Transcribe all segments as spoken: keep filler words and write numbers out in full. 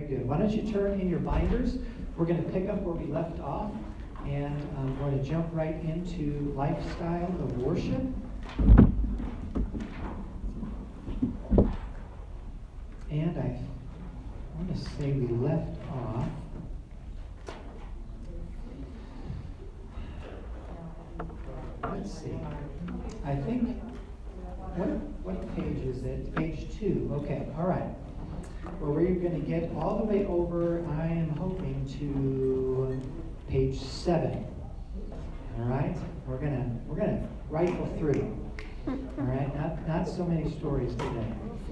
Very good. Why don't you turn in your binders? We're going to pick up where we left off, and um, we're going to jump right into lifestyle of worship. And I want to say we left off. Let's see. I think, what, what page is it? Page two. Okay, all right. Well, we're going to get all the way over, I am hoping, to page seven. All right? We're going to we're gonna rifle through. All right? Not, not so many stories today.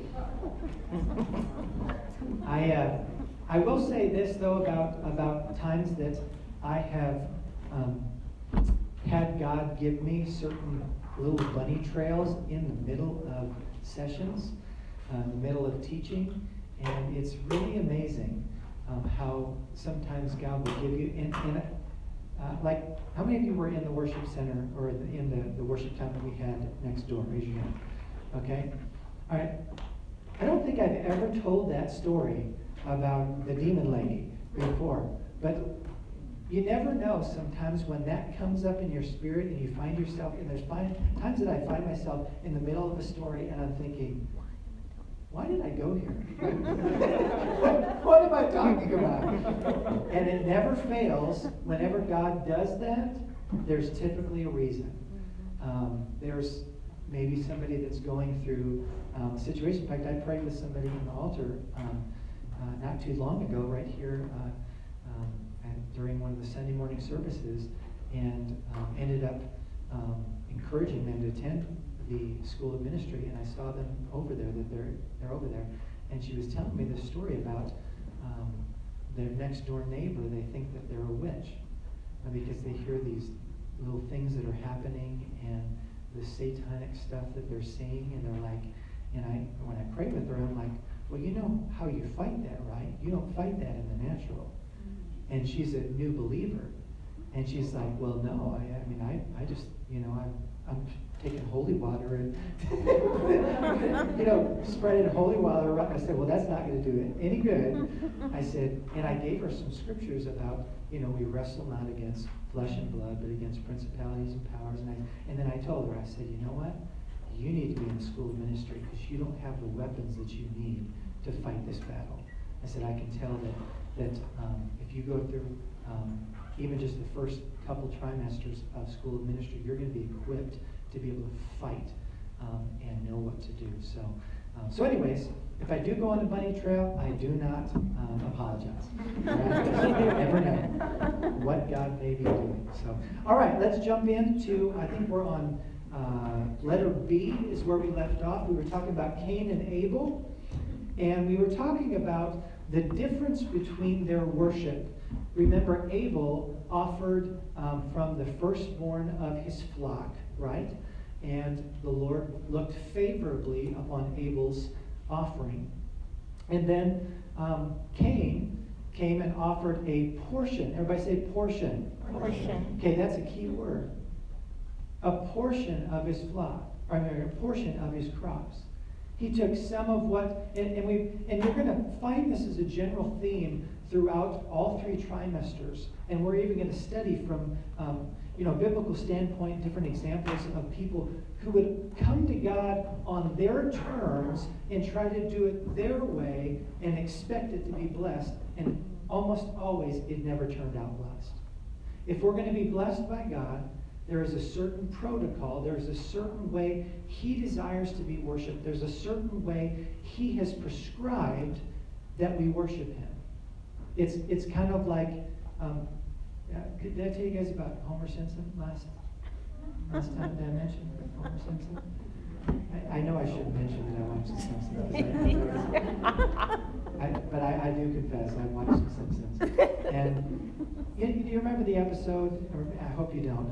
I, uh, I will say this, though, about, about times that I have um, had God give me certain little bunny trails in the middle of sessions, uh, in the middle of teaching, and it's really amazing um, how sometimes God will give you, and, and uh, like, how many of you were in the worship center, or in the, the worship time that we had next door? Raise your hand. Okay? All right. I don't think I've ever told that story about the demon lady before, but you never know sometimes when that comes up in your spirit and you find yourself, and there's find, times that I find myself in the middle of a story and I'm thinking, why did I go here? what, what am I talking about? And it never fails. Whenever God does that, there's typically a reason. Um, there's maybe somebody that's going through um, a situation. In fact, I prayed with somebody in the altar um, uh, not too long ago, right here uh, um, at, during one of the Sunday morning services, and um, ended up um, encouraging them to attend the school of ministry. And I saw them over there, that they're they're over there, and she was telling me this story about um, their next door neighbor. They think that they're a witch uh, because they hear these little things that are happening and the satanic stuff that they're seeing, and they're like, and I when I pray with her, I'm like, well, you know how you fight that, right? You don't fight that in the natural. And she's a new believer, and she's like, well, no, I, I mean, I, I just, you know, I'm, I'm taking holy water and, you know, spreading holy water around. I said, well, that's not going to do it any good. I said, and I gave her some scriptures about, you know, we wrestle not against flesh and blood, but against principalities and powers. And, I, and then I told her, I said, you know what? You need to be in the school of ministry because you don't have the weapons that you need to fight this battle. I said, I can tell that, that um, if you go through um, even just the first couple trimesters of school of ministry, you're going to be equipped to be able to fight um, and know what to do. So, um, so anyways, if I do go on the bunny trail, I do not um, apologize. Right? You never know what God may be doing. So, all right, let's jump into, I think we're on uh, letter B is where we left off. We were talking about Cain and Abel, and we were talking about the difference between their worship. Remember, Abel offered um, from the firstborn of his flock, right? And the Lord looked favorably upon Abel's offering. And then um, Cain came and offered a portion. Everybody say portion. Portion. Okay, that's a key word. A portion of his flock, or a portion of his crops. He took some of what, and, and we, and you're going to find this as a general theme throughout all three trimesters. And we're even going to study from, um, you know, biblical standpoint, different examples of people who would come to God on their terms and try to do it their way and expect it to be blessed. And almost always, it never turned out blessed. If we're going to be blessed by God, there is a certain protocol. There's a certain way He desires to be worshipped. There's a certain way He has prescribed that we worship Him. It's it's kind of like, um, uh, did I tell you guys about Homer Simpson last last time? Did I mention Homer Simpson? I, I know I shouldn't mention that I watched The Simpsons. I, but I, I do confess, I watched The Simpsons. And you, do you remember the episode? Or I hope you don't.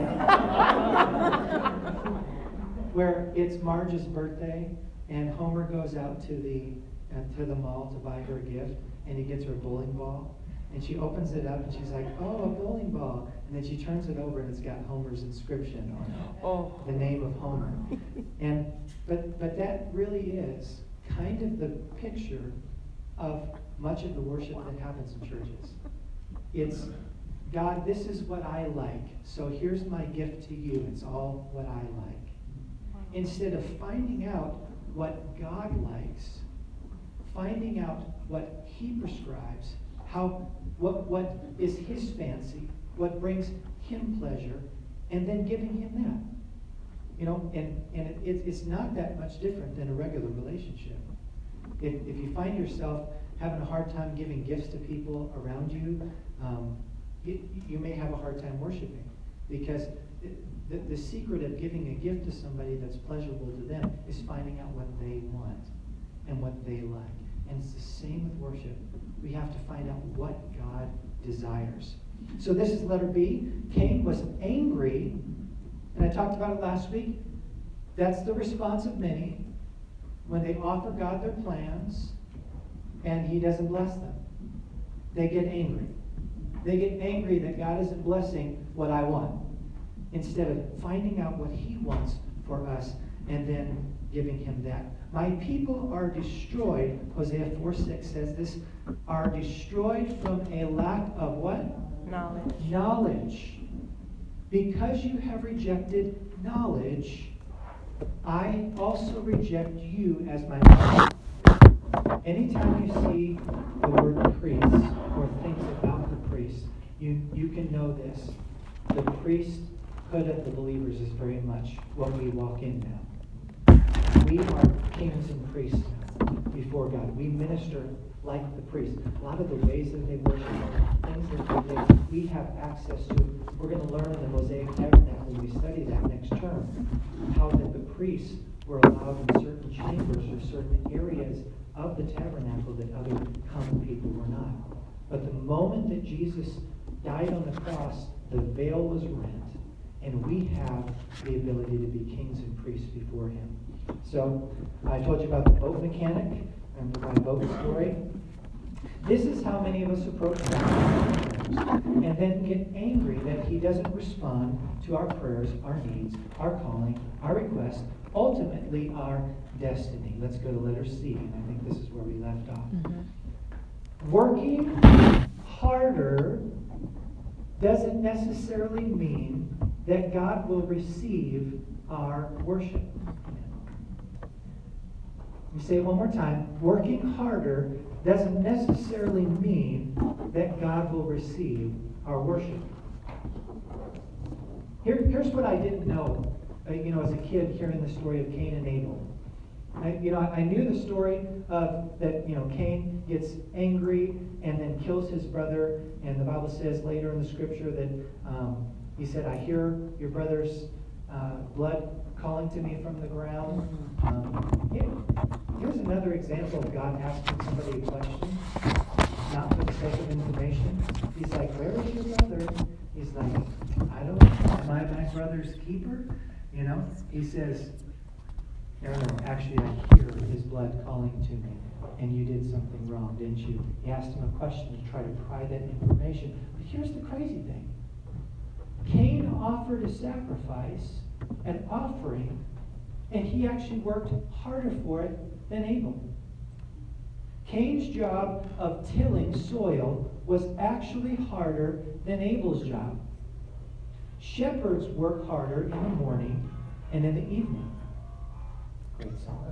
But, where it's Marge's birthday, and Homer goes out to the uh, to the mall to buy her a gift, and he gets her a bowling ball, and she opens it up, and she's like, "Oh, a bowling ball!" And then she turns it over, and it's got Homer's inscription on it, Oh. the name of Homer. And but but that really is kind of the picture of much of the worship that happens in churches. It's, God, this is what I like, so here's my gift to you. It's all what I like. Instead of finding out what God likes, finding out what He prescribes, how what what is His fancy, what brings Him pleasure, and then giving Him that. You know, and, and it, it, it's not that much different than a regular relationship. If, if you find yourself having a hard time giving gifts to people around you, um, you, you may have a hard time worshiping. Because it, the, the secret of giving a gift to somebody that's pleasurable to them is finding out what they want and what they like. And it's the same with worship. We have to find out what God desires. So this is letter B. Cain was angry, and I talked about it last week. That's the response of many when they offer God their plans and He doesn't bless them. They get angry. They get angry that God isn't blessing what I want, instead of finding out what He wants for us and then giving Him that. My people are destroyed, Hosea four six says this, are destroyed from a lack of what? Knowledge. Knowledge. Because you have rejected knowledge, I also reject you as my father. Anytime you see the word priest or things about the priest, you, you can know this. The priesthood of the believers is very much what we walk in now. We are kings and priests before God. We minister like the priests. A lot of the ways that they worship, things that they do, we have access to. We're going to learn in the Mosaic Tabernacle when we study that next term, how that the priests were allowed in certain chambers or certain areas of the tabernacle that other common people were not. But the moment that Jesus died on the cross, the veil was rent, and we have the ability to be kings and priests before Him. So, I told you about the boat mechanic and my boat story. This is how many of us approach God and then get angry that He doesn't respond to our prayers, our needs, our calling, our requests, ultimately our destiny. Let's go to letter C, and I think this is where we left off. Mm-hmm. Working harder doesn't necessarily mean that God will receive our worship. Let me say it one more time. Working harder doesn't necessarily mean that God will receive our worship. Here, here's what I didn't know, uh, you know, as a kid, hearing the story of Cain and Abel. I, you know, I knew the story of that. You know, Cain gets angry and then kills his brother, and the Bible says later in the Scripture that um, he said, "I hear your brother's uh, blood calling to me from the ground." Um, yeah. Here's another example of God asking somebody a question, not for the sake of information. He's like, "Where is your brother?" He's like, "I don't know. Am I my brother's keeper?" You know? He says, "No, no, actually I hear his blood calling to me, and you did something wrong, didn't you?" He asked him a question to try to pry that information. But here's the crazy thing. Cain offered a sacrifice, an offering, and he actually worked harder for it than Abel. Cain's job of tilling soil was actually harder than Abel's job. Shepherds work harder in the morning and in the evening. Great song.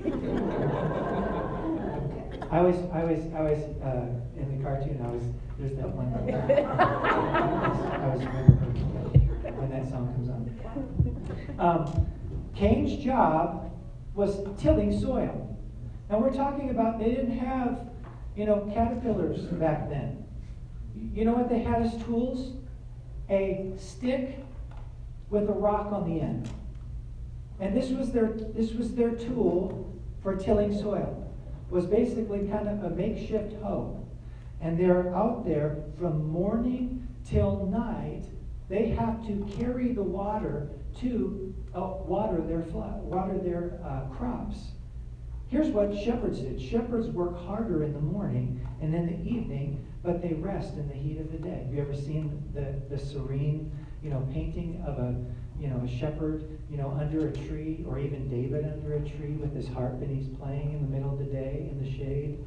I always, I always, I always, uh, in the cartoon, I was, there's that one. I always remember when that song comes on. Um, Cain's job was tilling soil. Now we're talking about, they didn't have, you know, caterpillars back then. You know what they had as tools? A stick with a rock on the end. And this was their this was their tool for tilling soil. It was basically kind of a makeshift hoe. And they're out there from morning till night. They have to carry the water to uh, water their water their uh, crops. Here's what shepherds did. Shepherds work harder in the morning and in the evening, but they rest in the heat of the day. Have you ever seen the, the serene, you know, painting of a, you know, a shepherd, you know, under a tree, or even David under a tree with his harp and he's playing in the middle of the day in the shade?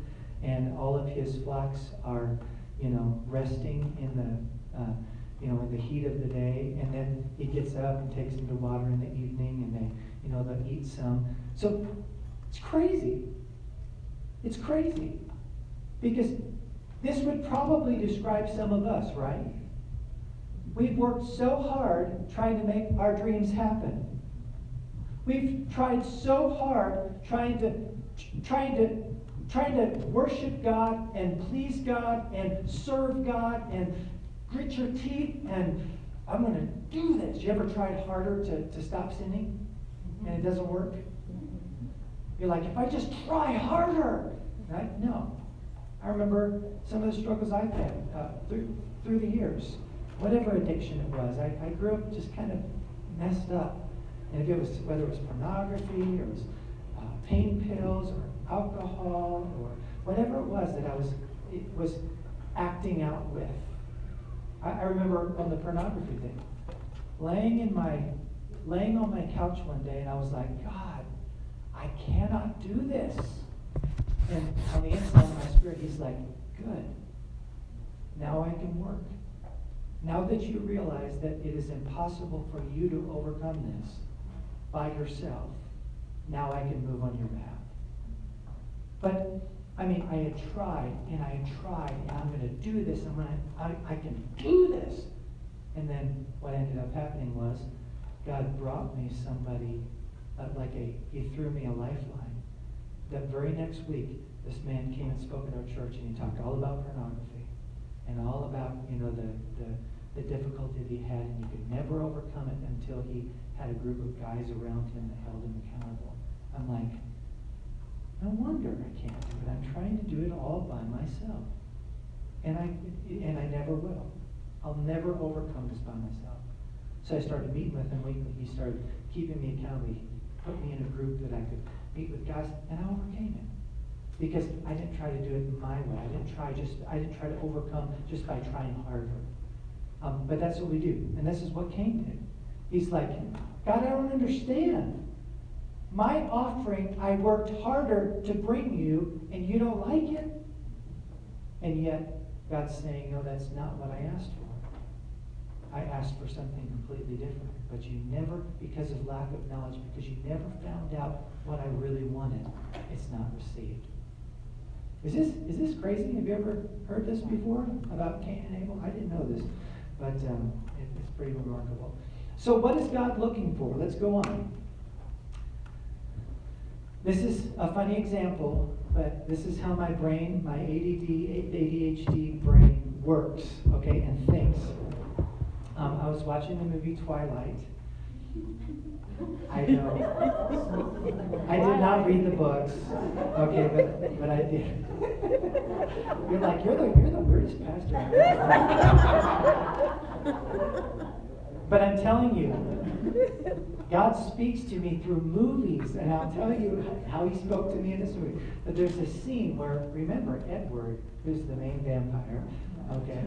and all of his flocks are, you know, resting in the, uh, you know, in the heat of the day, and then he gets up and takes them to water in the evening, and they, you know, they'll eat some. So it's crazy. It's crazy. Because this would probably describe some of us, right? We've worked so hard trying to make our dreams happen. We've tried so hard trying to trying to trying to worship God and please God and serve God and grit your teeth and I'm going to do this. You ever tried harder to, to stop sinning and it doesn't work? You're like, if I just try harder, right? No. I remember some of the struggles I've had uh, through through the years. Whatever addiction it was, I, I grew up just kind of messed up. And if it was, whether it was pornography or it was uh, pain pills or alcohol or whatever it was that I was, it was acting out with. I, I remember on the pornography thing, laying in my, laying on my couch one day, and I was like, God, I cannot do this. And on the inside of my spirit, he's like, good. Now I can work. Now that you realize that it is impossible for you to overcome this by yourself, now I can move on your behalf. But, I mean, I had tried, and I had tried, and I'm going to do this, and I, I, I can do this. And then what ended up happening was God brought me somebody, uh, like a, he threw me a lifeline. That very next week, this man came and spoke at our church, and he talked all about pornography and all about, you know, the, the, the difficulty that he had, and he could never overcome it until he had a group of guys around him that held him accountable. I'm like, no wonder I can't do it. I'm trying to do it all by myself. And I and I never will. I'll never overcome this by myself. So I started meeting with him weekly. He started keeping me accountable. He put me in a group that I could meet with guys, and I overcame it. Because I didn't try to do it my way. I didn't try just I didn't try to overcome just by trying harder. Um, but that's what we do. And this is what Cain did. He's like, God, I don't understand. My offering, I worked harder to bring you, and you don't like it. And yet, God's saying, no, that's not what I asked for. I asked for something completely different. But you never, because of lack of knowledge, because you never found out what I really wanted, it's not received. Is this is this crazy? Have you ever heard this before about Cain and Abel? I didn't know this, but um, it, it's pretty remarkable. So what is God looking for? Let's go on. This is a funny example, but this is how my brain, my A D D, A D H D brain works, okay, and thinks. Um, I was watching the movie Twilight. I know. I did not read the books, okay, but but I did. You're like, you're the you're the weirdest pastor I've ever. But I'm telling you, God speaks to me through movies, and I'll tell you how he spoke to me in this movie. But there's a scene where, remember, Edward, who's the main vampire, okay?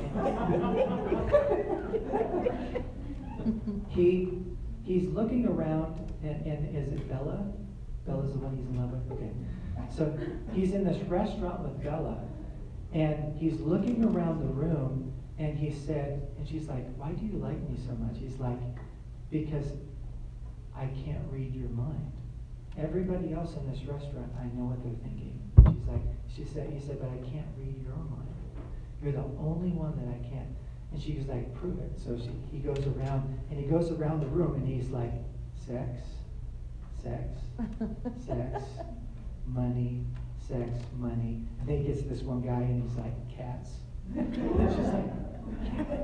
he he's looking around, and, and is it Bella? Bella's the one he's in love with? Okay. So he's in this restaurant with Bella, and he's looking around the room, and he said, and she's like, why do you like me so much? He's like, because I can't read your mind. Everybody else in this restaurant, I know what they're thinking. She's like, she said, he said, but I can't read your mind. You're the only one that I can't. And she was like, prove it. So she, he goes around, and he goes around the room, and he's like, sex, sex, sex, money, sex, money. And then he gets this one guy, and he's like, cats. And she's like, cats.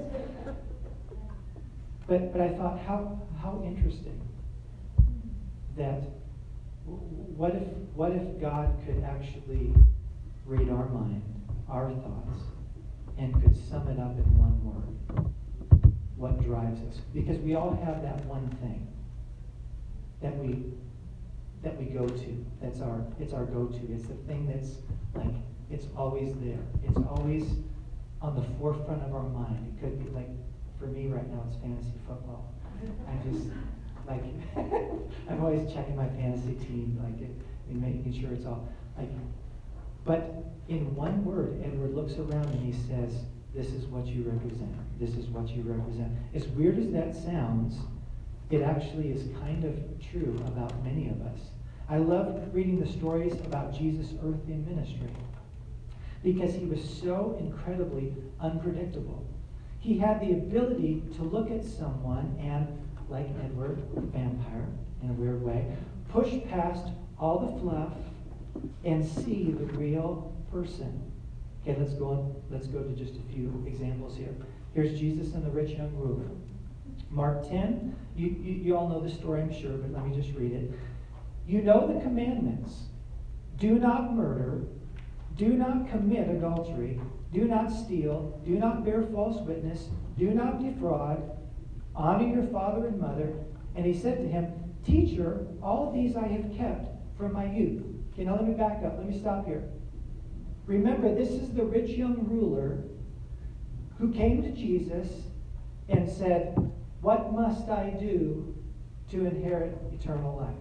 But but I thought, how how interesting that what if what if God could actually read our mind, our thoughts, and could sum it up in one word? What drives us? Because we all have that one thing that we that we go to. That's our it's our go-to. It's the thing that's like it's always there. It's always on the forefront of our mind. It could be like, for me right now, it's fantasy football. I just like I'm always checking my fantasy team, like it, and making sure it's all like But in one word, Edward looks around and he says, this is what you represent. This is what you represent. As weird as that sounds, it actually is kind of true about many of us. I love reading the stories about Jesus' earthly ministry because he was so incredibly unpredictable. He had the ability to look at someone and, like Edward, the vampire, in a weird way, push past all the fluff and see the real person. Okay, let's go on. Let's go to just a few examples here. Here's Jesus and the rich young ruler. Mark ten. You, you, you all know the story, I'm sure, but let me just read it. You know the commandments. Do not murder. Do not commit adultery. Do not steal. Do not bear false witness. Do not defraud. Honor your father and mother. And he said to him, Teacher, all of these I have kept from my youth. Okay, now let me back up. Let me stop here. Remember, this is the rich young ruler who came to Jesus and said, what must I do to inherit eternal life?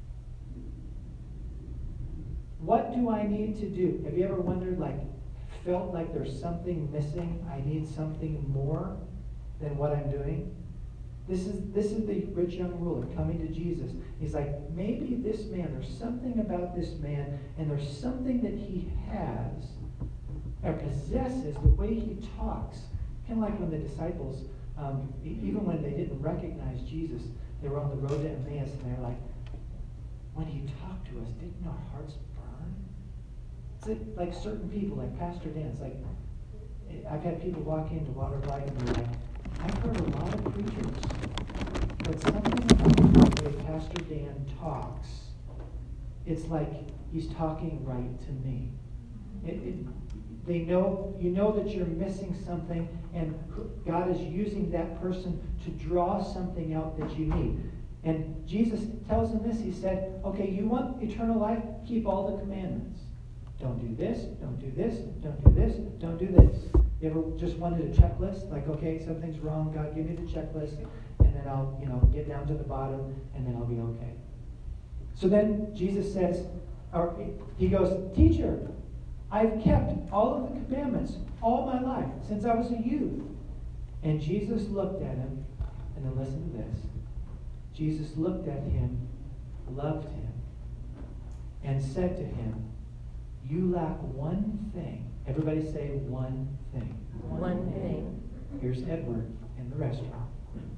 What do I need to do? Have you ever wondered, like, felt like there's something missing? I need something more than what I'm doing? This is this is the rich young ruler coming to Jesus. He's like, maybe this man, there's something about this man, and there's something that he has or possesses, the way he talks. Kind of like when the disciples, um, even when they didn't recognize Jesus, they were on the road to Emmaus, and they're like, when he talked to us, didn't our hearts burn? It's like, like certain people, like Pastor Dan. It's like, I've had people walk into Water Light and they're like, I've heard a lot of preachers, but something about the way Pastor Dan talks, it's like he's talking right to me. It, it, they know, you know that you're missing something, and God is using that person to draw something out that you need. And Jesus tells him this. He said, okay, you want eternal life? Keep all the commandments. Don't do this, don't do this, don't do this, don't do this. You ever just wanted a checklist? Like, okay, something's wrong. God, give me the checklist, and then I'll, you know, get down to the bottom, and then I'll be okay. So then Jesus says, or he goes, Teacher, I've kept all of the commandments all my life, since I was a youth. And Jesus looked at him, and then listen to this. Jesus looked at him, loved him, and said to him, you lack one thing. Everybody say one thing. One thing. Here's Edward in the restaurant.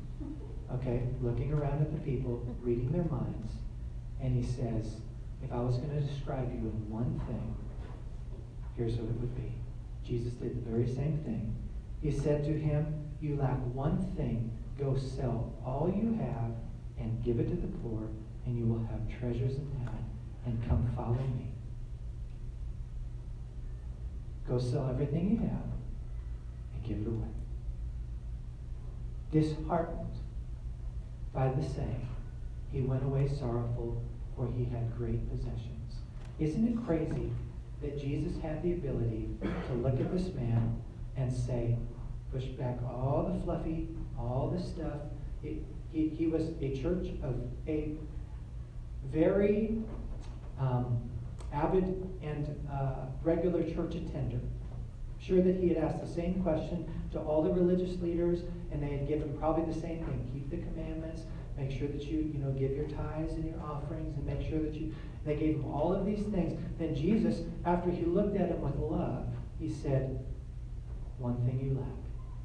Okay, looking around at the people, reading their minds, and he says, if I was going to describe you in one thing, here's what it would be. Jesus did the very same thing. He said to him, you lack one thing. Go sell all you have and give it to the poor, and you will have treasures in heaven, and come follow me. Go sell everything you have and give it away. Disheartened by the saying, he went away sorrowful, for he had great possessions. Isn't it crazy that Jesus had the ability to look at this man and say, push back all the fluffy, all the stuff. It, he, he was a church of a very um, avid and uh, regular church attender. Sure that he had asked the same question to all the religious leaders, and they had given probably the same thing. Keep the commandments, make sure that you, you know, give your tithes and your offerings, and make sure that you, they gave him all of these things. Then Jesus, after he looked at him with love, he said, one thing you lack.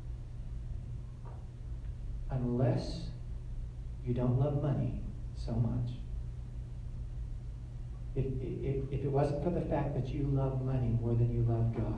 Unless you don't love money so much. If, if, if it wasn't for the fact that you love money more than you love God,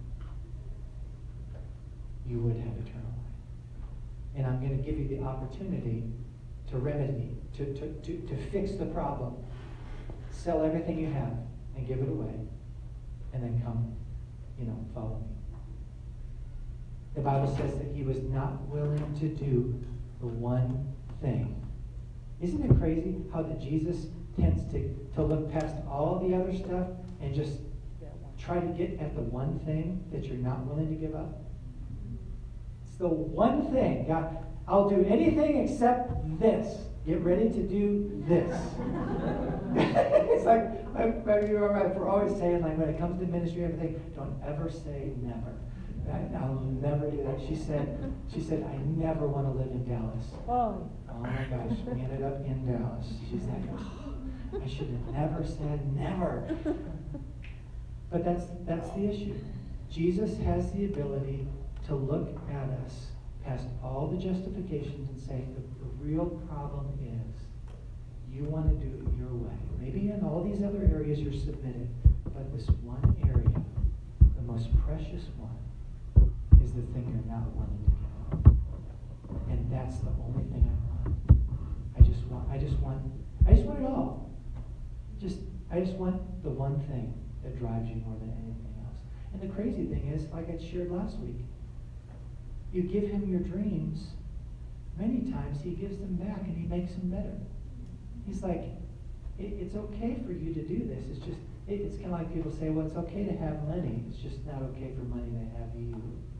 you would have eternal life. And I'm going to give you the opportunity to remedy, to, to, to, to fix the problem. Sell everything you have and give it away, and then come, you know, follow me. The Bible says that he was not willing to do the one thing. Isn't it crazy how that Jesus tends to, to look past all the other stuff and just try to get at the one thing that you're not willing to give up? It's the one thing. God, I'll do anything except this. get ready to do this. It's like, my, my, we're always saying, like, when it comes to ministry and everything, don't ever say never. I, I'll never do that. She said, she said, I never want to live in Dallas. Oh. Oh my gosh, we ended up in Dallas. She's like, oh, I should have never said never. But that's that's the issue. Jesus has the ability to look at us past all the justifications and say, the, the real problem is you want to do it your way. Maybe in all these other areas you're submitted, but this one area, the most precious one, is the thing you're not willing to give up. And that's the only thing I want. I just want, I just want, I just want it all. Just, I just want the one thing that drives you more than anything else. And the crazy thing is, like I shared last week, you give him your dreams, many times he gives them back and he makes them better. He's like, it, it's okay for you to do this. It's just, it, it's kind of like people say, well, it's okay to have money. It's just not okay for money to have you.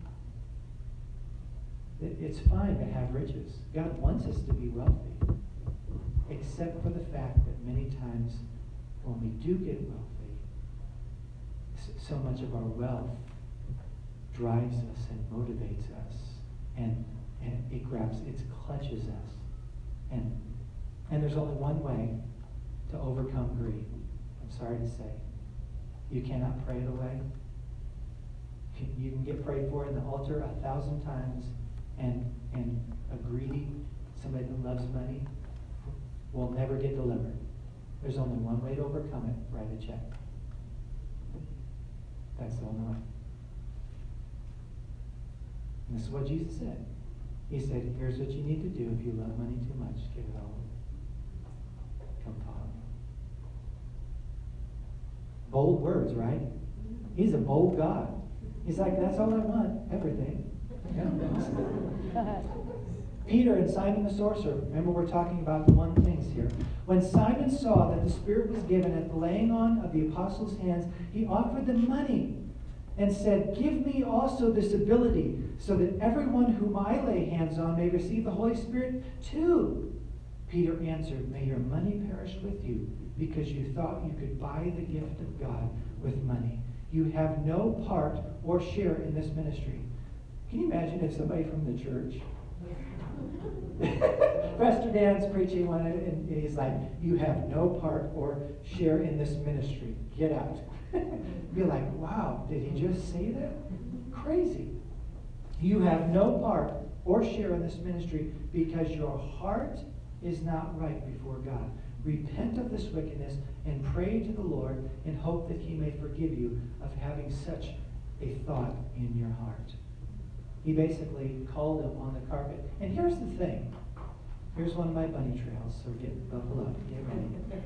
It, it's fine to have riches. God wants us to be wealthy, except for the fact that many times when we do get wealthy, so much of our wealth drives us and motivates us, and, and it grabs, it clutches us. And, and there's only one way to overcome greed. I'm sorry to say. You cannot pray it away. You can get prayed for in the altar a thousand times, and, and a greedy, somebody that loves money, will never get delivered. There's only one way to overcome it: write a check. That's the only way. And this is what Jesus said. He said, here's what you need to do if you love money too much. Give it all away. Come follow me. Bold words, right? He's a bold God. He's like, that's all I want, everything. Yeah. Peter and Simon the sorcerer. Remember, we're talking about the one things here. When Simon saw that the Spirit was given at the laying on of the apostles' hands, he offered them money and said, give me also this ability, so that everyone whom I lay hands on may receive the Holy Spirit too. Peter answered, may your money perish with you, because you thought you could buy the gift of God with money. You have no part or share in this ministry. Can you imagine if somebody from the church, Pastor Dan's preaching one, and he's like, you have no part or share in this ministry. Get out. Be like, wow, did he just say that? Crazy. You have no part or share in this ministry because your heart is not right before God. Repent of this wickedness and pray to the Lord and hope that he may forgive you of having such a thought in your heart. He basically called him on the carpet. And here's the thing. Here's one of my bunny trails, so get buckle up, get ready.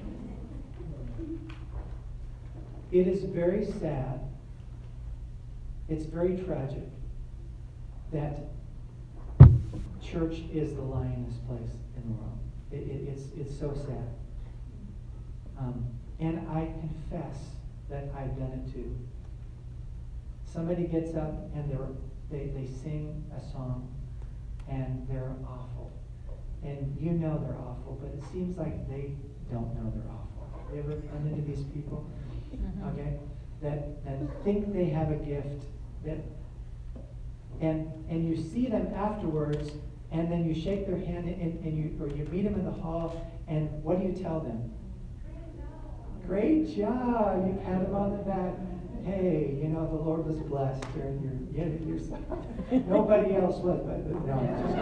It is very sad, it's very tragic that church is the lioness place in the world. It, it, it's, it's so sad. Um, and I confess that I've done it too. Somebody gets up and they're, they, they sing a song and they're awful. And you know they're awful, but it seems like they don't know they're awful. You ever run into these people? Mm-hmm. Okay? That, that think they have a gift. That, and, and you see them afterwards, and then you shake their hand, and, and you, or you meet them in the hall, and what do you tell them? Great job. Great job. You pat them on the back. Hey, you know, the Lord was blessed during your, yeah, your nobody else was, but no.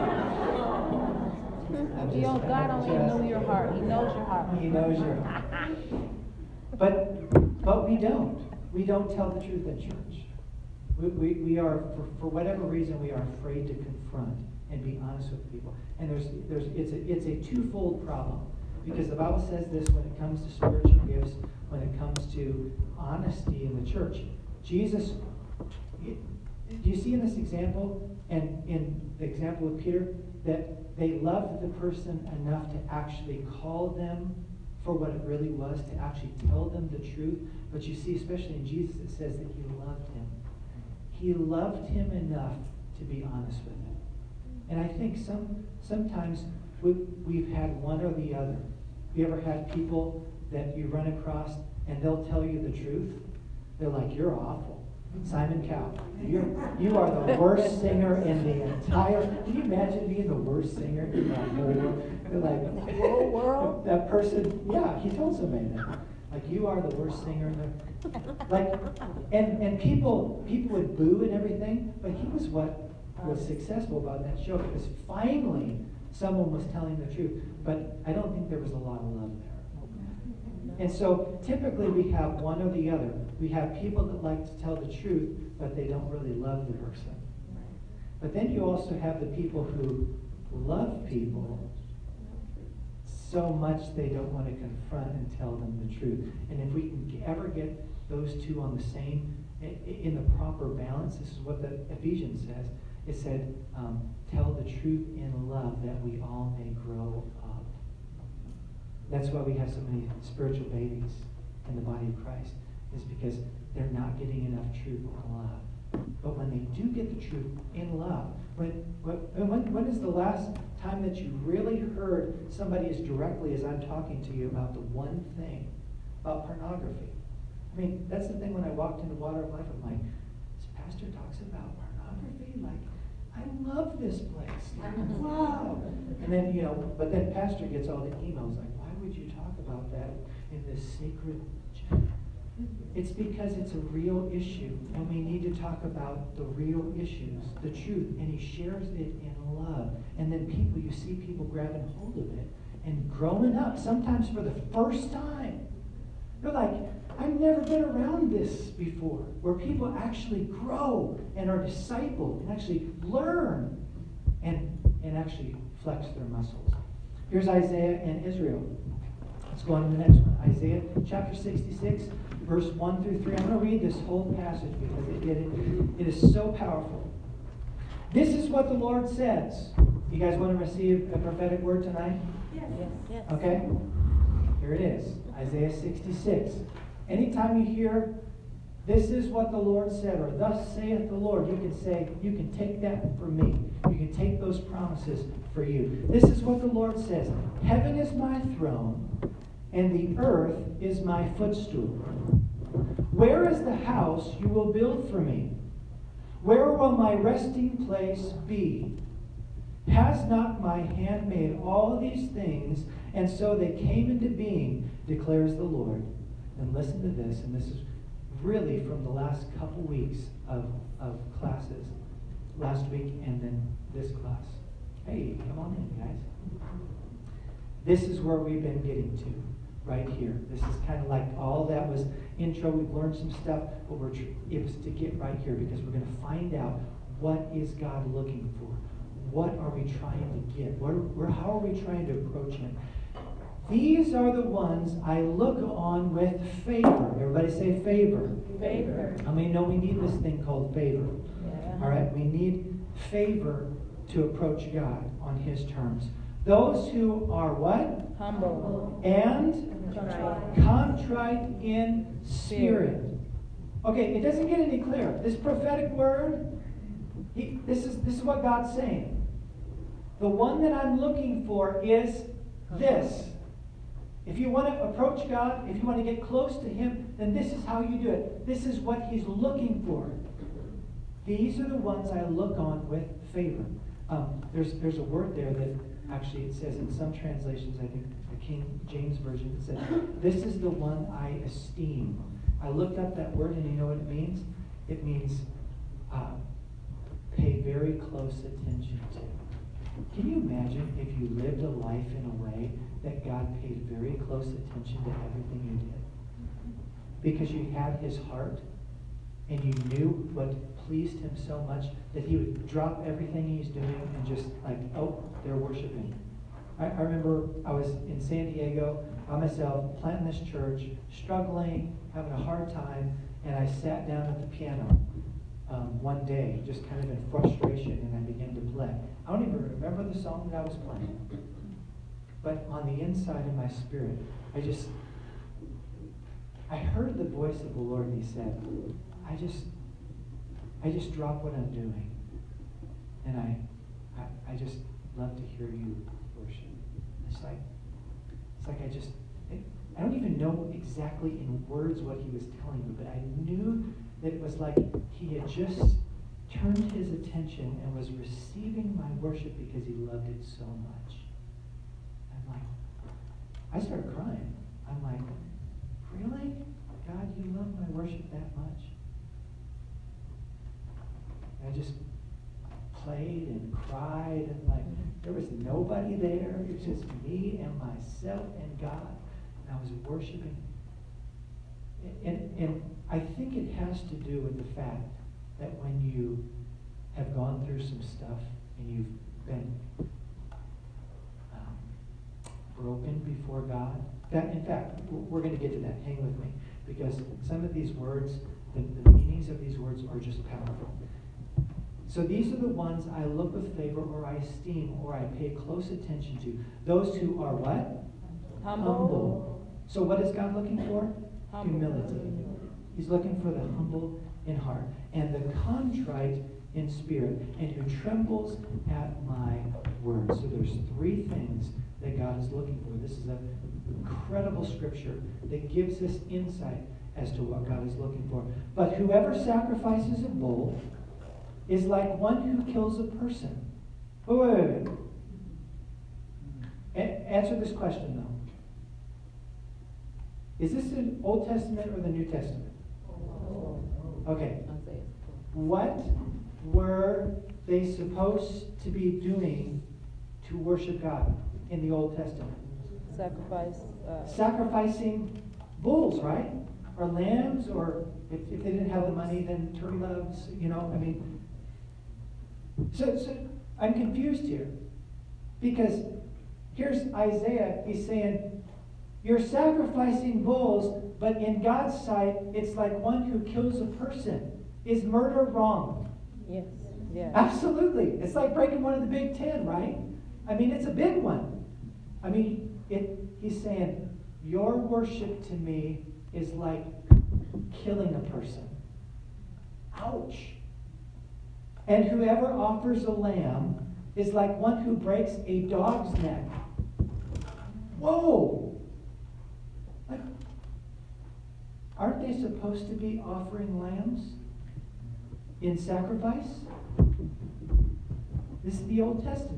Just, you know, God only knows your heart. He knows your heart. He knows your heart. But, but we don't. We don't tell the truth in church. We, we, we are, for, for whatever reason, we are afraid to confront and be honest with people. And there's, there's, it's a, it's a twofold problem. Because the Bible says this when it comes to spiritual gifts, when it comes to honesty in the church. Jesus, do you see in this example, and in the example of Peter, that they loved the person enough to actually call them for what it really was, to actually tell them the truth. But you see, especially in Jesus, it says that he loved him. He loved him enough to be honest with him. And I think some sometimes we, we've had one or the other. You ever had people that you run across and they'll tell you the truth? They're like, you're awful. Simon Cowell, you're, you are the worst singer in the entire, can you imagine being the worst singer in the whole world? They're like, whole world? That person, yeah, he told somebody that. Like, you are the worst singer in the, like, and, and people, people would boo and everything, but he was what was successful about that show, because finally someone was telling the truth. But I don't think there was a lot of love there. And so typically we have one or the other. We have people that like to tell the truth, but they don't really love the person. But then you also have the people who love people so much they don't want to confront and tell them the truth. And if we can ever get those two on the same, in the proper balance, this is what the Ephesians says. It said, um, tell the truth in love that we all may grow up. That's why we have so many spiritual babies in the body of Christ, is because they're not getting enough truth in love. But when they do get the truth in love, when, when, when is the last time that you really heard somebody as directly as I'm talking to you about the one thing, about pornography? I mean, that's the thing when I walked into Water of Life, I'm like, this pastor talks about pornography? Like, I love this place. Like, wow. And then, you know, but then pastor gets all the emails like, why would you talk about that in this sacred ch-? It's because it's a real issue, and we need to talk about the real issues, the truth, and he shares it in love. And then people, you see people grabbing hold of it and growing up, sometimes for the first time. They're like, I've never been around this before, where people actually grow and are discipled and actually learn and, and actually flex their muscles. Here's Isaiah and Israel. Let's go on to the next one. Isaiah chapter sixty-six, verse one through three. I'm going to read this whole passage because it, it, it is so powerful. This is what the Lord says. You guys want to receive a prophetic word tonight? Yes. Yes. Okay? Here it is. Isaiah sixty-six. Anytime you hear, this is what the Lord said, or thus saith the Lord, you can say, you can take that from me. You can take those promises for you. This is what the Lord says. Heaven is my throne, and the earth is my footstool. Where is the house you will build for me? Where will my resting place be? Has not my hand made all these things, and so they came into being, declares the Lord. And listen to this, and this is really from the last couple weeks of, of classes, last week and then this class. Hey, come on in, guys. This is where we've been getting to, right here. This is kind of like all that was intro. We've learned some stuff, but we're tr- it was to get right here because we're going to find out what is God looking for. What are we trying to get? What are, how are we trying to approach him? These are the ones I look on with favor. Everybody say favor. Favor. How many know we need this thing called favor? Yeah. All right, we need favor to approach God on his terms. Those who are what? Humble. And Contrite. contrite in spirit. Okay, it doesn't get any clearer. This prophetic word, he, this is this is what God's saying. The one that I'm looking for is this. If you want to approach God, if you want to get close to him, then this is how you do it. This is what he's looking for. These are the ones I look on with favor. Um, there's there's a word there that actually it says in some translations, I think the King James Version, it says, this is the one I esteem. I looked up that word and you know what it means? It means uh, pay very close attention to. Can you imagine if you lived a life in a way that God paid very close attention to everything you did? Because you had his heart and you knew what pleased him so much that he would drop everything he's doing and just like, oh, they're worshiping. I, I remember I was in San Diego by myself, planting this church, struggling, having a hard time, and I sat down at the piano um, one day, just kind of in frustration, and I began to play. I don't even remember the song that I was playing. But on the inside of my spirit, I just, I heard the voice of the Lord, and he said, I just, I just drop what I'm doing. And I, I, I just love to hear you worship. it's like, it's like I just, I don't even know exactly in words what he was telling me, but I knew that it was like he had just turned his attention and was receiving my worship because he loved it so much. I'm like, I started crying. I'm like, really? God, you love my worship that much? And I just played and cried, and like, there was nobody there. It was just me and myself and God. And I was worshiping. And, and I think it has to do with the fact that when you have gone through some stuff and you've been um, broken before God. That, in fact, we're going to get to that. Hang with me. Because some of these words, the, the meanings of these words are just powerful. So these are the ones I look with favor, or I esteem, or I pay close attention to. Those who are what? Humble. Humble. So what is God looking for? Humble. Humility. He's looking for the humble in heart, and the contrite in spirit, and who trembles at my word. So there's three things that God is looking for. This is an incredible scripture that gives us insight as to what God is looking for. But whoever sacrifices a bull is like one who kills a person. Wait, wait, wait, wait. A- answer this question, though. Is this the Old Testament or the New Testament? Okay. What were they supposed to be doing to worship God in the Old Testament? Sacrifice. Uh, Sacrificing bulls, right? Or lambs, or if, if they didn't have the money, then turkey loves, you know, I mean. So, so I'm confused here. Because here's Isaiah, he's saying, you're sacrificing bulls, but in God's sight, it's like one who kills a person. Is murder wrong? yes. Yeah. Absolutely. It's like breaking one of the big ten, right? I mean, it's a big one. I mean, it. He's saying, your worship to me is like killing a person. Ouch. And whoever offers a lamb is like one who breaks a dog's neck. Whoa! Like, aren't they supposed to be offering lambs in sacrifice? This is the Old Testament.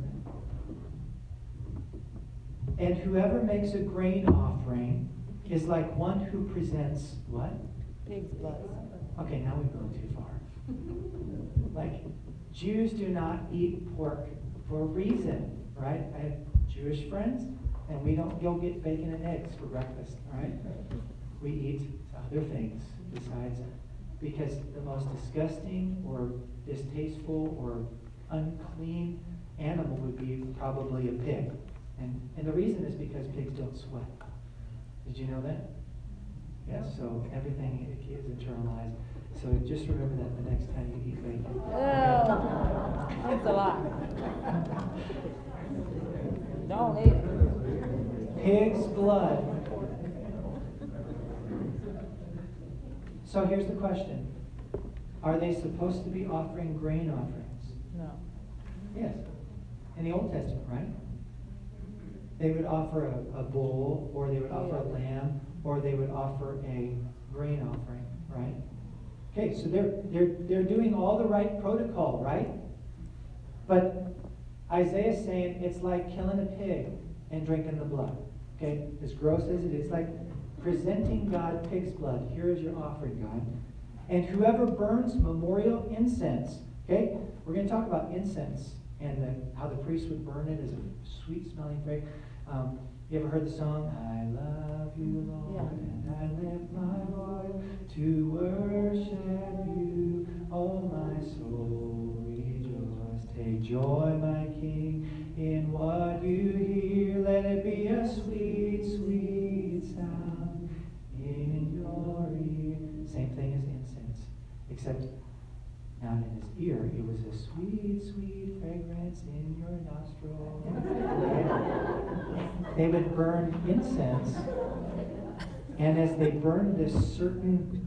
And whoever makes a grain offering is like one who presents what? Pig's blood. Okay, now we've gone too far. Like, Jews do not eat pork for a reason, right? I have Jewish friends, and we don't go get bacon and eggs for breakfast, all right? We eat other things besides, because the most disgusting or distasteful or unclean animal would be probably a pig. And, and the reason is because pigs don't sweat. Did you know that? Yes, so everything is internalized. So just remember that the next time you eat bacon. Oh, that's a lot. Don't eat it. Pig's blood. So here's the question. Are they supposed to be offering grain offerings? No. Yes. In the Old Testament, right? They would offer a, a bull, or they would offer a lamb, or they would offer a grain offering, right? Okay, so they're they're they're doing all the right protocol, right? But Isaiah's saying it's like killing a pig and drinking the blood. Okay, as gross as it is, like presenting God pig's blood. Here is your offering, God. And whoever burns memorial incense. Okay, we're going to talk about incense and the, how the priest would burn it as a sweet-smelling fragrance. Um, you ever heard the song, I love you, Lord, Yeah. and I lift my voice to worship you, oh my soul, rejoice. Take joy, my King, in what you hear. Let it be a sweet, sweet sound in your ear. Same thing as incense, except not in his ear. It was a sweet, sweet fragrance in your nostril. They would burn incense, and as they burned this certain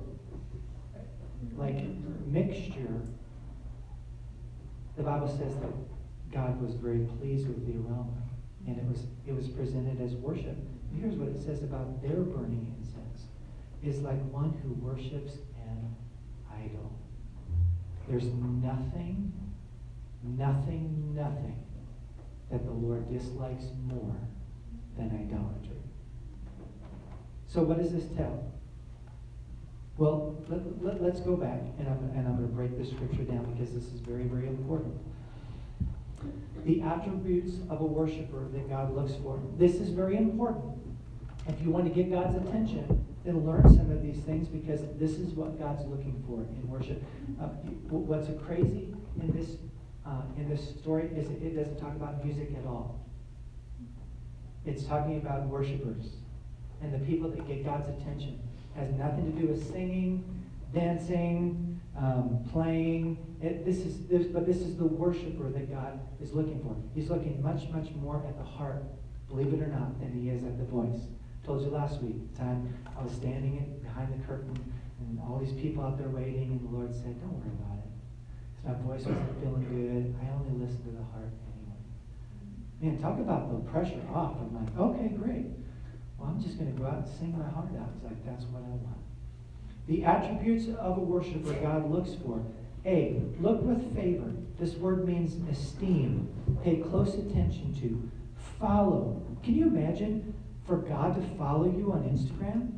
like mixture, the Bible says that God was very pleased with the aroma. And it was it was presented as worship. And here's what it says about their burning incense. Is like one who worships an idol. There's nothing, nothing, nothing that the Lord dislikes more than idolatry. So what does this tell? Well, let, let, let's go back, and I'm, and I'm going to break this scripture down because this is very, very important. The attributes of a worshiper that God looks for. This is very important. If you want to get God's attention, then learn some of these things because this is what God's looking for in worship. Uh, what's crazy in this uh, in this story is it, it doesn't talk about music at all. It's talking about worshipers and the people that get God's attention. It has nothing to do with singing, dancing, um, playing. It, this is this, but this is the worshiper that God is looking for. He's looking much, much more at the heart, believe it or not, than he is at the voice. I told you last week, the time I was standing in, behind the curtain, and all these people out there waiting, and the Lord said, "Don't worry about it. My voice wasn't feeling good. I only listen to the heart anyway." Man, talk about the pressure off. I'm like, okay, great. Well, I'm just going to go out and sing my heart out. It's like, that's what I want. The attributes of a worshiper God looks for. A, look with favor. This word means esteem. Pay close attention to. Follow. Can you imagine for God to follow you on Instagram?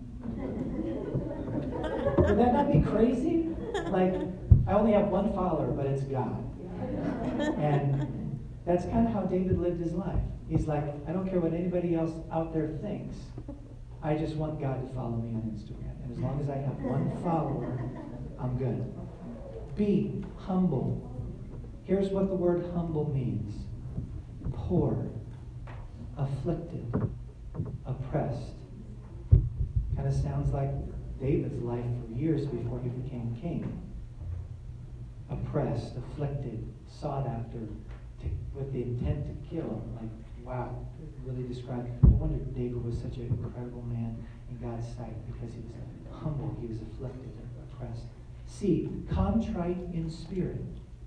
Would that not be crazy? Like, I only have one follower, but it's God. And that's kind of how David lived his life. He's like, I don't care what anybody else out there thinks. I just want God to follow me on Instagram. And as long as I have one follower, I'm good. B, humble. Here's what the word humble means. Poor, afflicted, oppressed. Kind of sounds like David's life for years before he became king. Oppressed, afflicted, sought after, to, with the intent to kill. Like, wow, it really described. No wonder David was such an incredible man in God's sight because he was humble, he was afflicted, oppressed. C, contrite in spirit.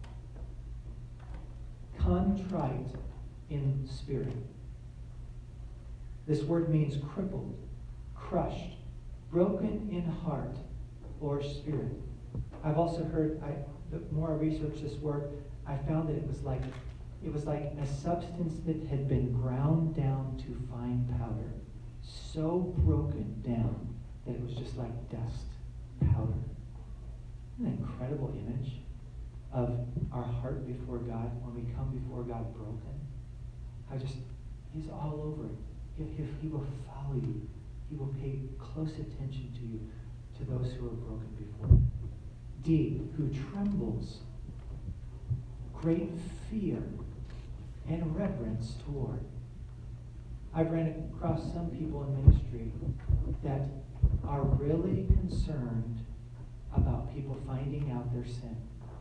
Contrite in spirit. This word means crippled, crushed, broken in heart or spirit. I've also heard, I, the more I researched this word, I found that it was like it was like a substance that had been ground down to fine powder, so broken down that it was just like dust, powder. An incredible image of our heart before God when we come before God broken. I just, he's all over it. He, he, he will follow you. He will pay close attention to you, to those who are broken before him. D, who trembles, great fear and reverence toward. I've ran across some people in ministry that are really concerned about people finding out their sin.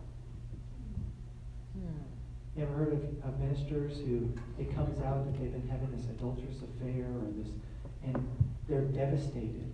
Hmm. You ever heard of, of ministers who it comes out that they've been having this adulterous affair or this, and they're devastated.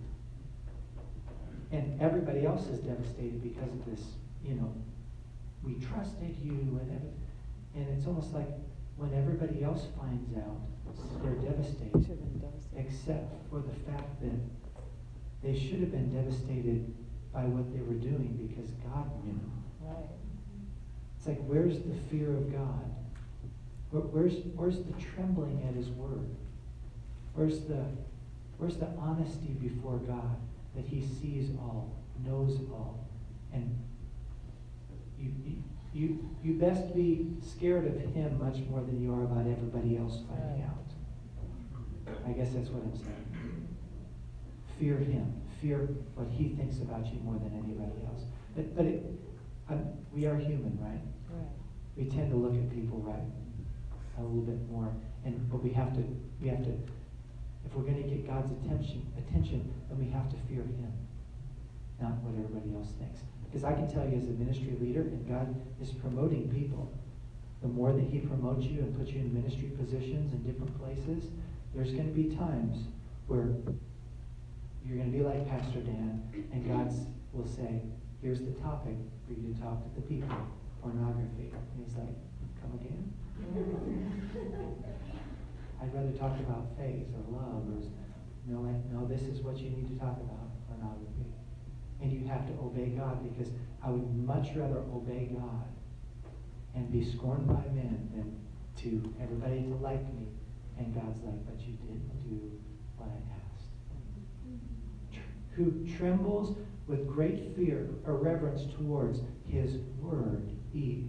And everybody else is devastated because of this, you know, we trusted you, and every, and it's almost like when everybody else finds out, they're devastated, except for the fact that they should have been devastated by what they were doing because God knew. Right. It's like, where's the fear of God? Where, where's where's the trembling at His word? Where's the where's the honesty before God that He sees all, knows all, and you you you, you best be scared of Him much more than you are about everybody else finding out. I guess that's what I'm saying. Fear Him. Fear what He thinks about you more than anybody else. But, but it, um, we are human, right? Right? We tend to look at people right a little bit more, and but we have to we have to if we're going to get God's attention attention, then we have to fear Him, not what everybody else thinks. Because I can tell you, as a ministry leader, and God is promoting people, the more that He promotes you and puts you in ministry positions in different places, there's going to be times where you're going to be like Pastor Dan, and God will say, here's the topic for you to talk to the people, pornography. And He's like, come again? I'd rather talk about faith or love or no, like, no, this is what you need to talk about pornography. And you have to obey God, because I would much rather obey God and be scorned by men than to everybody to like me. And God's like, but you didn't do what I asked. Who trembles with great fear or reverence towards his word, Eve.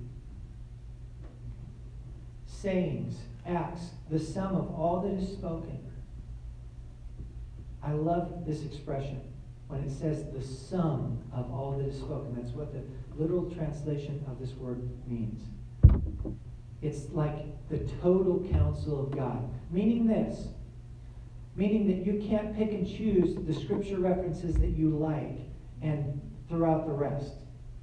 Sayings, acts, the sum of all that is spoken. I love this expression when it says the sum of all that is spoken. That's what the literal translation of this word means. It's like the total counsel of God. Meaning this, meaning that you can't pick and choose the scripture references that you like and throw out the rest.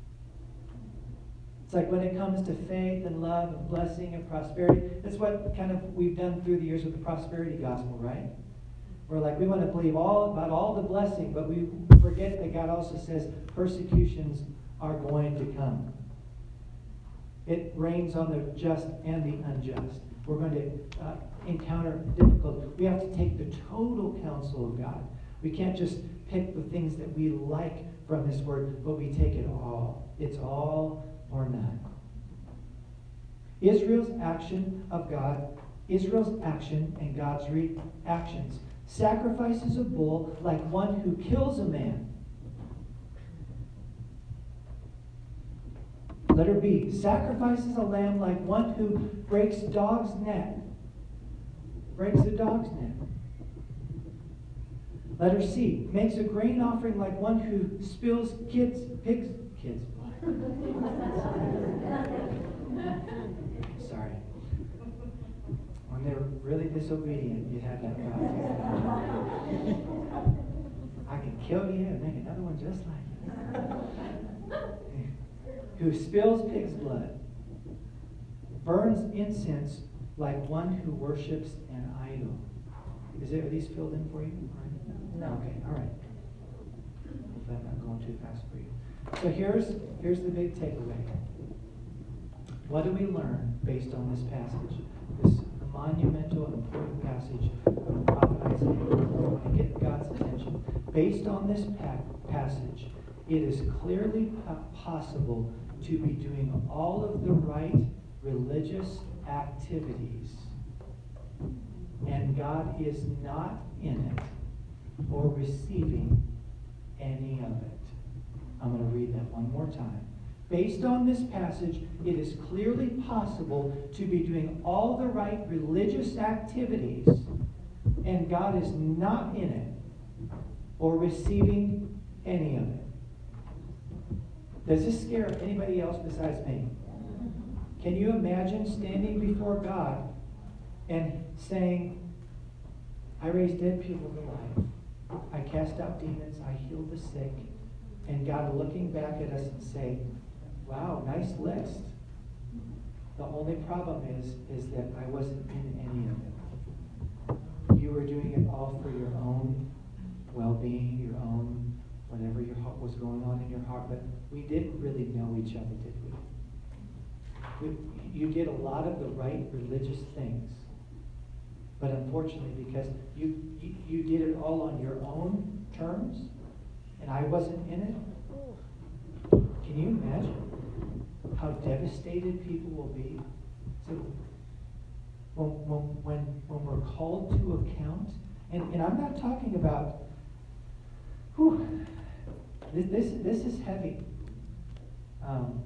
It's like when it comes to faith and love and blessing and prosperity, that's what kind of we've done through the years with the prosperity gospel, right? We're like, we want to believe all about all the blessing, but we forget that God also says persecutions are going to come. It rains on the just and the unjust. We're going to uh, encounter difficulty. We have to take the total counsel of God. We can't just pick the things that we like from His Word, but we take it all. It's all or none. Israel's action of God, Israel's action and God's reactions. Sacrifices a bull like one who kills a man. Letter B. Sacrifices a lamb like one who breaks dog's neck. Breaks a dog's neck. Letter C. Makes a grain offering like one who spills kids, pigs, kids. Sorry. When they're really disobedient, you have that problem. I can kill you and make another one just like you. Who spills pig's blood, burns incense like one who worships an idol. Is there, are these filled in for you? No. Okay, all right. Hopefully I'm not going too fast for you. So here's, here's the big takeaway. What do we learn based on this passage? This monumental, important passage of the prophet Isaiah, to get God's attention. Based on this pa- passage, it is clearly po- possible to be doing all of the right religious activities, and God is not in it or receiving any of it. I'm going to read that one more time. Based on this passage, it is clearly possible to be doing all the right religious activities, and God is not in it or receiving any of it. Does this scare anybody else besides me? Can you imagine standing before God and saying, I raised dead people to life. I cast out demons. I healed the sick. And God looking back at us and saying, wow, nice list. The only problem is, is that I wasn't in any of it. You were doing it all for your own well-being, your own whatever your heart was going on in your heart, but we didn't really know each other, did we? we? You did a lot of the right religious things, but unfortunately, because you, you you did it all on your own terms, and I wasn't in it. Can you imagine how devastated people will be? So when when when, when we're called to account, and, and I'm not talking about. Whew, This, this, this is heavy. Um,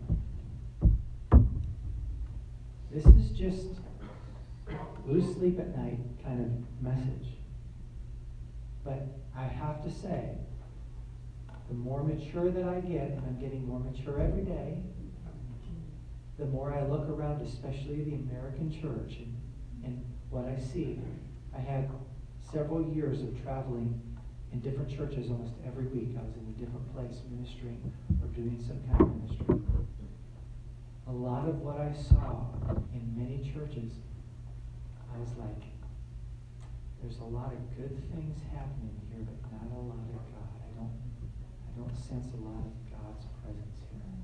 this is just lose sleep at night kind of message. But I have to say, the more mature that I get, and I'm getting more mature every day, the more I look around, especially the American church, and, and what I see. I had several years of traveling in different churches almost every week. I was in a different place ministering or doing some kind of ministry. A lot of what I saw in many churches, I was like, there's a lot of good things happening here, but not a lot of God. I don't, I don't sense a lot of God's presence here.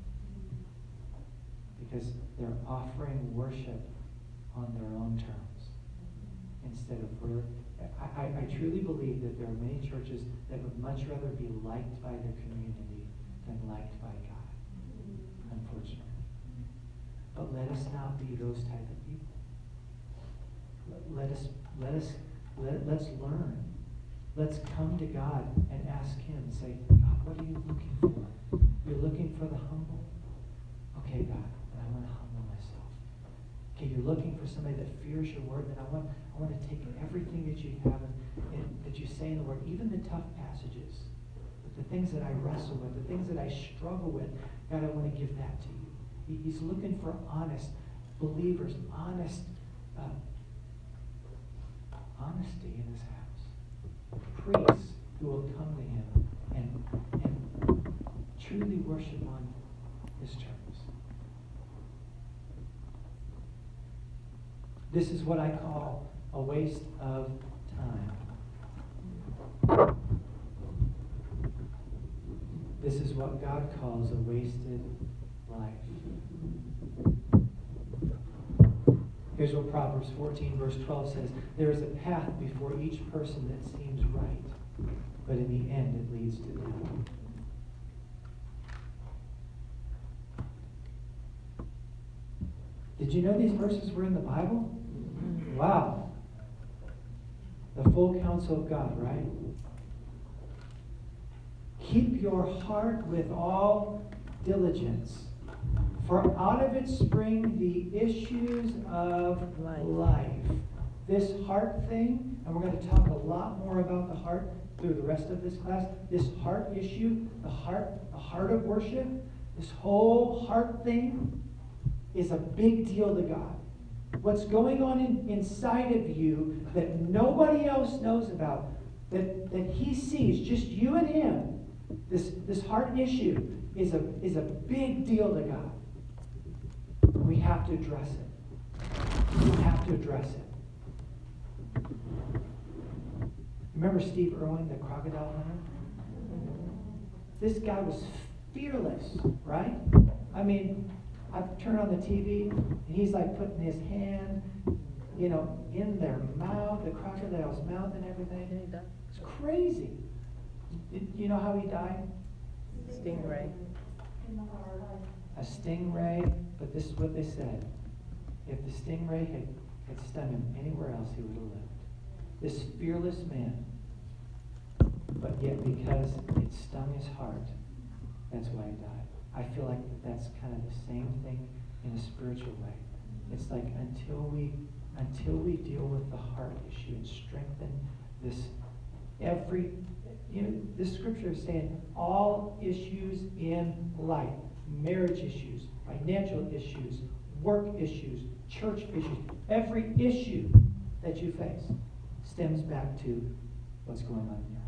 Because they're offering worship on their own terms. instead of where. I, I, I truly believe that there are many churches that would much rather be liked by their community than liked by God, unfortunately. But let us not be those type of people. Let, let us, let us, let, let's learn. Let's come to God and ask Him, say, God, what are you looking for? You're looking for the humble? Okay, God, then I want to humble myself. Okay, you're looking for somebody that fears your word, then I want, I want to take everything that you have and, and that you say in the word, even the tough passages, the things that I wrestle with, the things that I struggle with, God, I want to give that to you. He, he's looking for honest believers, honest uh, honesty in his house. Priests who will come to him and, and truly worship on his terms. This is what I call a waste of time. This is what God calls a wasted life. Here's what Proverbs fourteen verse twelve says. There is a path before each person that seems right, but in the end it leads to death. Did you know these verses were in the Bible? Wow. The full counsel of God, right? Keep your heart with all diligence, for out of it spring the issues of life. life. This heart thing, and we're going to talk a lot more about the heart through the rest of this class. This heart issue, the heart, the heart of worship, this whole heart thing is a big deal to God. What's going on in, inside of you that nobody else knows about, that, that He sees, just you and Him, this, this heart issue is a, is a big deal to God. We have to address it. We have to address it. Remember Steve Irwin, the crocodile hunter? This guy was fearless, right? I mean, I turn on the T V, and he's like putting his hand, you know, in their mouth, the crocodile's mouth and everything. It's crazy. Did you know how he died? Stingray. A stingray, but this is what they said. If the stingray had, had stung him anywhere else, he would have lived. This fearless man, but yet because it stung his heart, that's why he died. I feel like that's kind of the same thing in a spiritual way. It's like until we until we deal with the heart issue and strengthen this every, you know, this scripture is saying all issues in life, marriage issues, financial issues, work issues, church issues, every issue that you face stems back to what's going on in your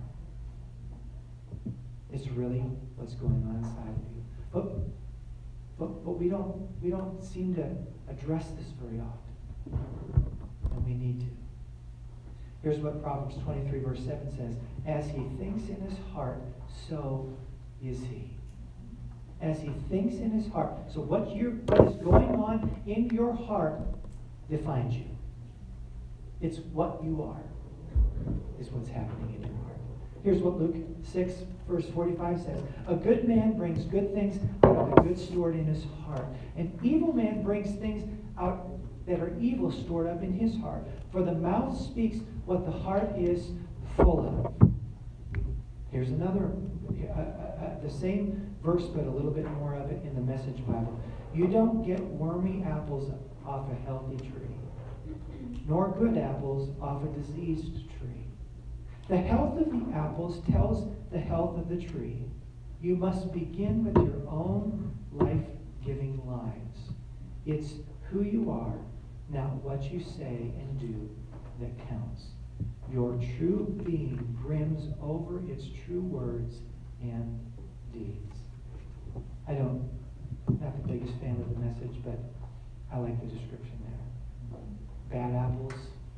heart. It's really what's going on inside of you. But, but, but we don't we don't seem to address this very often. And we need to. Here's what Proverbs twenty-three verse seven says. As he thinks in his heart, so is he. As he thinks in his heart. So what, you're, what is going on in your heart defines you. It's what you are, is what's happening in your heart. Here's what Luke six, verse forty-five says. A good man brings good things out of a good stored in his heart. An evil man brings things out that are evil stored up in his heart. For the mouth speaks what the heart is full of. Here's another, uh, uh, the same verse, but a little bit more of it in the Message Bible. You don't get wormy apples off a healthy tree, nor good apples off a diseased tree. The health of the apples tells the health of the tree. You must begin with your own life-giving lives. It's who you are, not what you say and do, that counts. Your true being brims over its true words and deeds. I don't, I'm not the biggest fan of the Message, but I like the description there. Bad apples,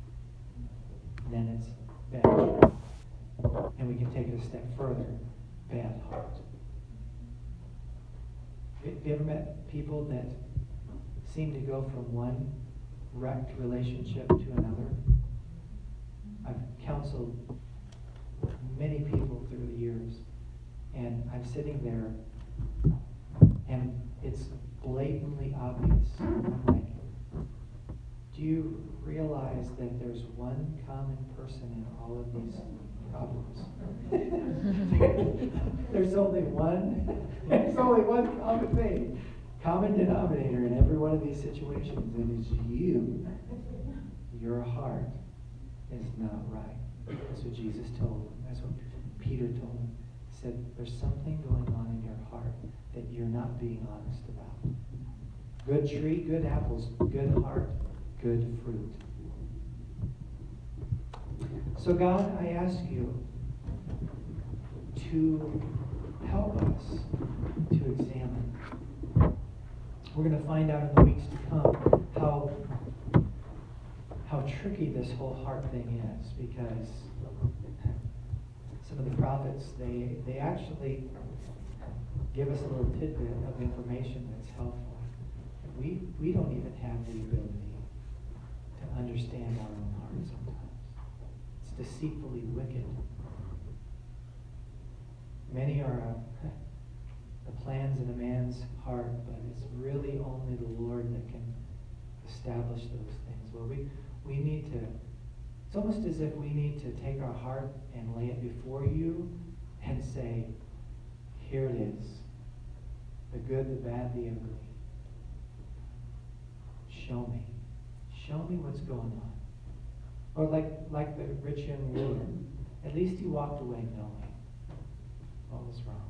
then it's bad tree. And we can take it a step further. Bad heart. Have you ever met people that seem to go from one wrecked relationship to another? I've counseled many people through the years, and I'm sitting there, and it's blatantly obvious. I'm like, do you realize that there's one common person in all of these problems? There's only one, there's only one common thing, common denominator in every one of these situations, and it's you. Your heart is not right. That's what Jesus told him. That's what Peter told him. He said, there's something going on in your heart that you're not being honest about. Good tree, good apples, good heart, good fruit. So God, I ask you to help us to examine. We're going to find out in the weeks to come how how tricky this whole heart thing is, because some of the prophets, they they actually give us a little tidbit of information that's helpful. We we don't even have the ability to understand our own heart sometimes. It's deceitfully wicked. Many are uh, the plans in a man's heart, but it's really only the Lord that can establish those things. Well, we we need to, it's almost as if we need to take our heart and lay it before you and say, here it is, the good, the bad, the ugly. Show me. Show me what's going on. Or like, like the rich young ruler, at least he walked away knowing what was wrong.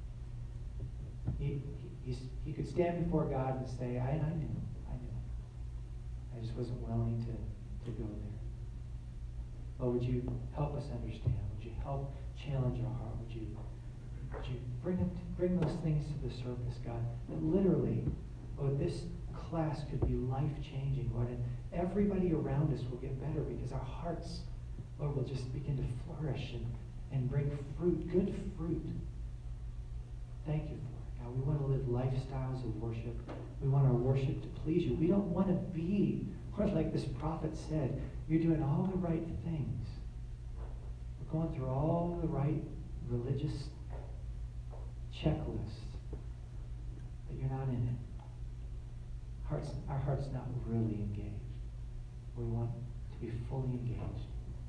He, he, he could stand before God and say, I, I knew, I knew. I just wasn't willing to, to go there. Lord, would you help us understand? Would you help challenge our heart? Would you, would you bring, them to, bring those things to the surface, God? That literally, Lord, this class could be life-changing, Lord, and everybody around us will get better because our hearts, Lord, will just begin to flourish and, and bring fruit, good fruit. Thank you for it, God. We want to live lifestyles of worship. We want our worship to please you. We don't want to be, Lord, like this prophet said, you're doing all the right things. We're going through all the right religious checklists, but you're not in it. Hearts, our heart's not really engaged. We want to be fully engaged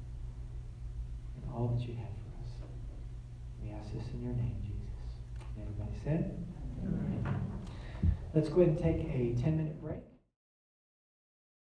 in all that you have for us. We ask this in your name, Jesus. And everybody said? Amen. Let's go ahead and take a ten-minute break.